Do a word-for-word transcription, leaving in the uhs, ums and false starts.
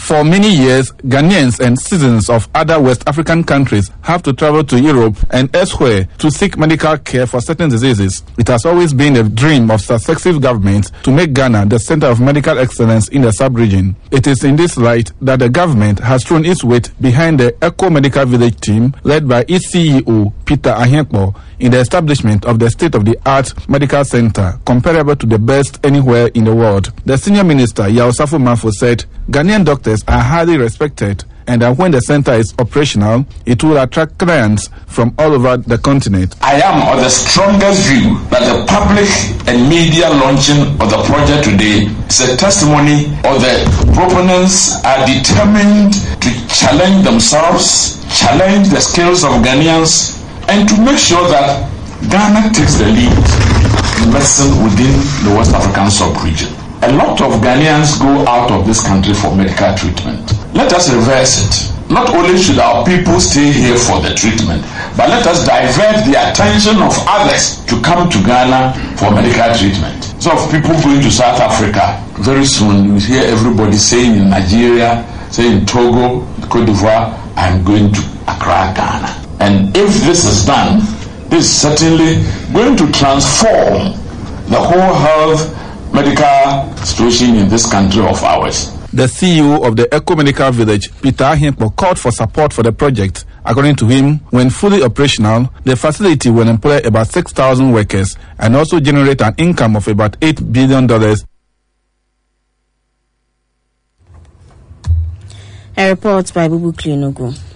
For many years, Ghanaians and citizens of other West African countries have to travel to Europe and elsewhere to seek medical care for certain diseases. It has always been a dream of successive governments to make Ghana the center of medical excellence in the sub-region. It is in this light that the government has thrown its weight behind the Echo Medical Village team led by its C E O, Peter Ahinkpo, in the establishment of the state-of-the-art medical center comparable to the best anywhere in the world. The senior minister, Yaosafo Manfo, said Ghanaian doctors are highly respected and that when the center is operational, it will attract clients from all over the continent. I am of the strongest view that the public and media launching of the project today is a testimony of the proponents are determined to challenge themselves, challenge the skills of Ghanaians, and to make sure that Ghana takes the lead in medicine within the West African sub-region. A lot of Ghanaians go out of this country for medical treatment. Let us reverse it. Not only should our people stay here for the treatment, but let us divert the attention of others to come to Ghana for medical treatment. So of people going to South Africa, very soon you hear everybody saying in Nigeria, saying in Togo, Cote d'Ivoire, I'm going to Accra, Ghana. And if this is done, this is certainly going to transform the whole health medical situation in this country of ours. The C E O of the Echo Medical Village, Peter Ahinkpo, called for support for the project. According to him, when fully operational, the facility will employ about six thousand workers and also generate an income of about eight billion dollars. A report by Bubu Klinogo.